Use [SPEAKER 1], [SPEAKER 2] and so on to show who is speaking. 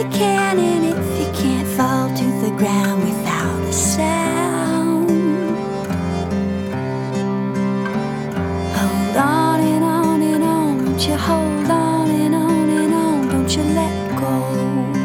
[SPEAKER 1] you can, and if you can't fall to the ground without a sound, hold on and on and on, won't you hold on and on and on, don't you let go.